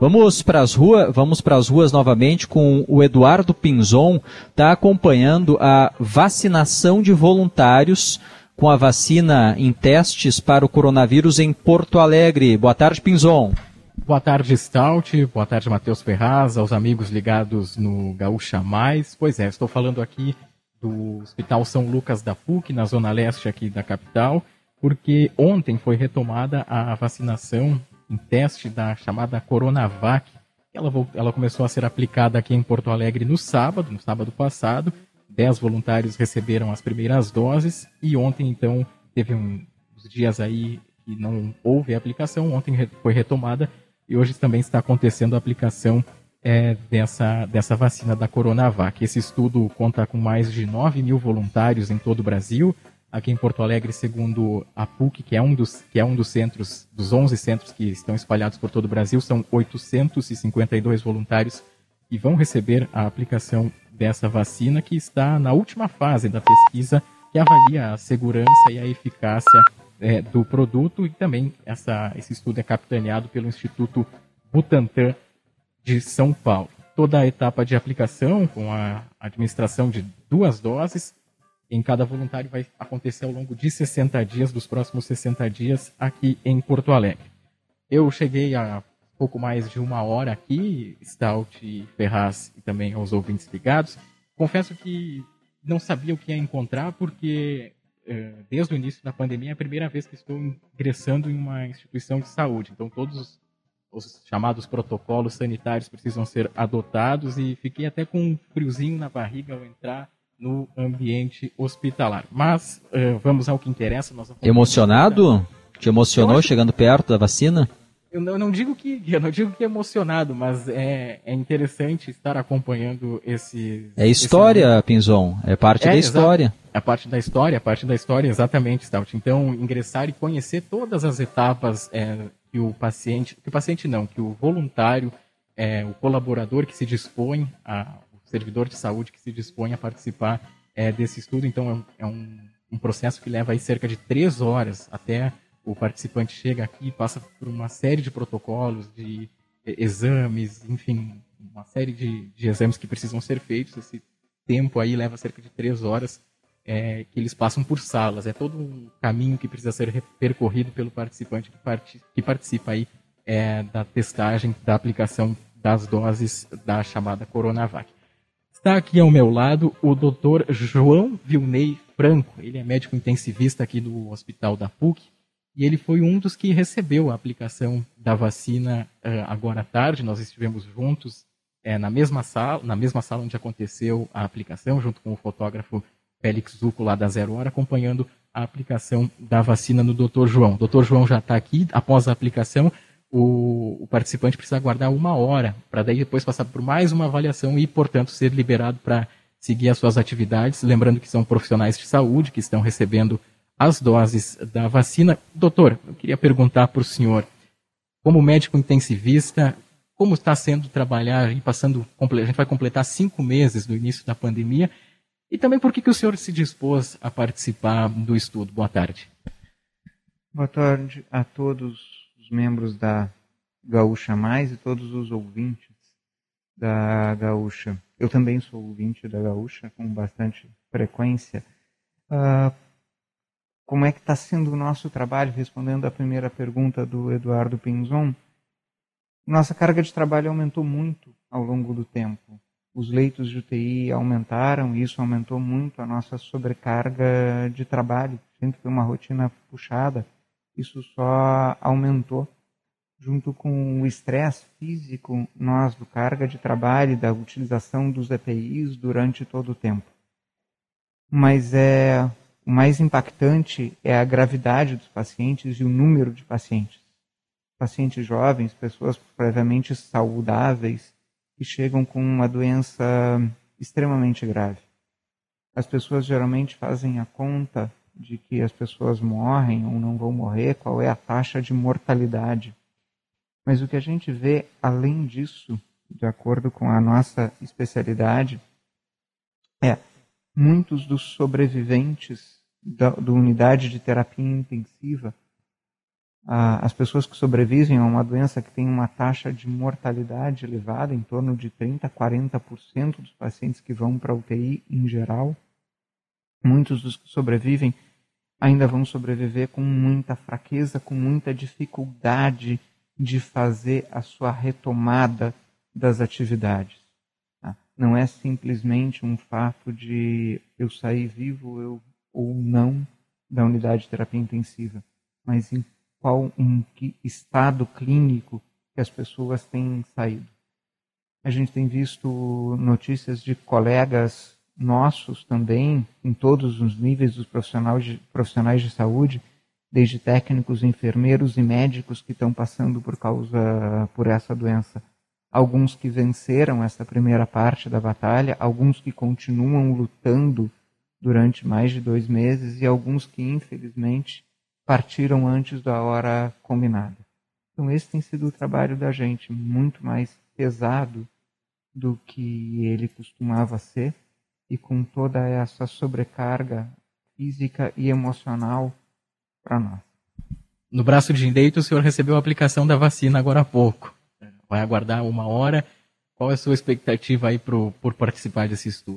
Vamos para as ruas novamente com o Eduardo Pinzon, está acompanhando a vacinação de voluntários com a vacina em testes para o coronavírus em Porto Alegre. Boa tarde, Pinzon. Boa tarde, Stout. Boa tarde, Matheus Ferraz, aos amigos ligados no Gaúcha Mais. Pois é, estou falando aqui do Hospital São Lucas da PUC, na zona leste aqui da capital, porque ontem foi retomada a vacinação em teste da chamada Coronavac. Ela começou a ser aplicada aqui em Porto Alegre no sábado passado. 10 voluntários receberam as primeiras doses e ontem, então, teve uns dias aí que não houve a aplicação. Ontem foi retomada e hoje também está acontecendo a aplicação dessa vacina da Coronavac. Esse estudo conta com mais de 9 mil voluntários em todo o Brasil. Aqui em Porto Alegre, segundo a PUC, que é um dos centros, dos 11 centros que estão espalhados por todo o Brasil, são 852 voluntários que vão receber a aplicação dessa vacina, que está na última fase da pesquisa, que avalia a segurança e a eficácia do produto, e também esse estudo é capitaneado pelo Instituto Butantan de São Paulo. Toda a etapa de aplicação, com a administração de 2 doses, em cada voluntário vai acontecer ao longo de 60 dias, dos próximos 60 dias, aqui em Porto Alegre. Eu cheguei há pouco mais de 1 hora aqui, Stout, Ferraz e também aos ouvintes ligados. Confesso que não sabia o que ia encontrar, porque desde o início da pandemia é a primeira vez que estou ingressando em uma instituição de saúde. Então todos os chamados protocolos sanitários precisam ser adotados e fiquei até com um friozinho na barriga ao entrar no ambiente hospitalar. Mas vamos ao que interessa. Emocionado? Te emocionou chegando perto da vacina? Eu não digo que é emocionado, mas é interessante estar acompanhando esses... É história, Pinzon. É parte da história. É parte da história, exatamente, Stout. Então, ingressar e conhecer todas as etapas que o voluntário, o colaborador que se dispõe, o servidor de saúde que se dispõe a participar desse estudo. Então, é um processo que leva aí cerca de 3 horas até o participante chega aqui, passa por uma série de protocolos, de exames, enfim, uma série de exames que precisam ser feitos. Esse tempo aí leva cerca de 3 horas que eles passam por salas. É todo um caminho que precisa ser percorrido pelo participante que participa aí da testagem, da aplicação das doses da chamada Coronavac. Está aqui ao meu lado o Dr. João Vilney Franco. Ele é médico intensivista aqui do Hospital da PUC. E ele foi um dos que recebeu a aplicação da vacina agora à tarde. Nós estivemos juntos na mesma sala onde aconteceu a aplicação, junto com o fotógrafo Félix Zucco, lá da 0 Hora, acompanhando a aplicação da vacina no Dr. João. O Dr. João já está aqui. Após a aplicação, o participante precisa aguardar 1 hora, para daí depois passar por mais uma avaliação e, portanto, ser liberado para seguir as suas atividades. Lembrando que são profissionais de saúde que estão recebendo as doses da vacina. Doutor, eu queria perguntar para o senhor, como médico intensivista, como está sendo trabalhar e a gente vai completar 5 meses do início da pandemia, e também por que o senhor se dispôs a participar do estudo? Boa tarde. Boa tarde a todos os membros da Gaúcha Mais e todos os ouvintes da Gaúcha. Eu também sou ouvinte da Gaúcha com bastante frequência. Como é que está sendo o nosso trabalho? Respondendo à primeira pergunta do Eduardo Pinzon, nossa carga de trabalho aumentou muito ao longo do tempo. Os leitos de UTI aumentaram e isso aumentou muito a nossa sobrecarga de trabalho. Sempre foi uma rotina puxada, isso só aumentou. Junto com o estresse físico, do carga de trabalho e da utilização dos EPIs durante todo o tempo. Mas o mais impactante é a gravidade dos pacientes e o número de pacientes. Pacientes jovens, pessoas previamente saudáveis, que chegam com uma doença extremamente grave. As pessoas geralmente fazem a conta de que as pessoas morrem ou não vão morrer, qual é a taxa de mortalidade. Mas o que a gente vê, além disso, de acordo com a nossa especialidade, muitos dos sobreviventes da unidade de terapia intensiva As pessoas que sobrevivem a uma doença que tem uma taxa de mortalidade elevada, em torno de 30% a 40% dos pacientes que vão para a UTI em geral, muitos dos que sobrevivem ainda vão sobreviver com muita fraqueza, com muita dificuldade de fazer a sua retomada das atividades. Tá? Não é simplesmente um fato de eu sair vivo ou não da unidade de terapia intensiva, mas em que estado clínico que as pessoas têm saído. A gente tem visto notícias de colegas nossos também, em todos os níveis dos profissionais de saúde, desde técnicos, enfermeiros e médicos que estão passando por essa doença. Alguns que venceram essa primeira parte da batalha, alguns que continuam lutando durante mais de 2 meses e alguns que, infelizmente, partiram antes da hora combinada. Então esse tem sido o trabalho da gente, muito mais pesado do que ele costumava ser e com toda essa sobrecarga física e emocional para nós. No braço direito, o senhor recebeu a aplicação da vacina agora há pouco. Vai aguardar 1 hora. Qual é a sua expectativa aí por participar desse estudo?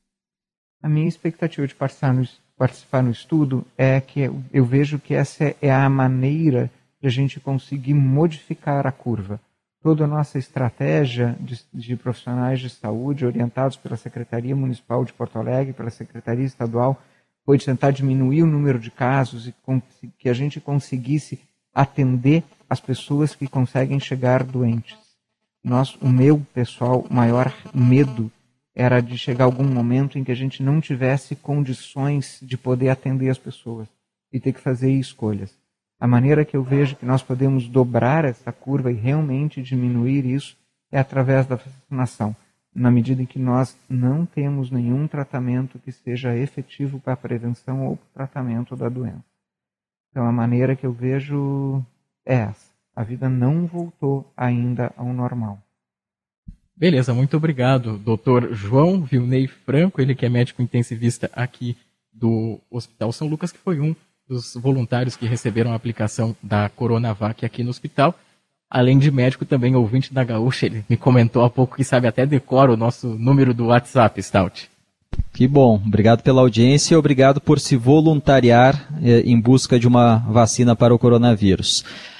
A minha expectativa de participar no estudo é que eu vejo que essa é a maneira de a gente conseguir modificar a curva. Toda a nossa estratégia de profissionais de saúde, orientados pela Secretaria Municipal de Porto Alegre, pela Secretaria Estadual, foi de tentar diminuir o número de casos e que a gente conseguisse atender as pessoas que conseguem chegar doentes. O meu pessoal, maior medo era de chegar algum momento em que a gente não tivesse condições de poder atender as pessoas e ter que fazer escolhas. A maneira que eu vejo que nós podemos dobrar essa curva e realmente diminuir isso é através da vacinação, na medida em que nós não temos nenhum tratamento que seja efetivo para a prevenção ou para o tratamento da doença. Então a maneira que eu vejo é essa. A vida não voltou ainda ao normal. Beleza, muito obrigado, Dr. João Vilney Franco, ele que é médico intensivista aqui do Hospital São Lucas, que foi um dos voluntários que receberam a aplicação da Coronavac aqui no hospital. Além de médico, também ouvinte da Gaúcha, ele me comentou há pouco que sabe até decora o nosso número do WhatsApp, Stout. Que bom, obrigado pela audiência e obrigado por se voluntariar em busca de uma vacina para o coronavírus.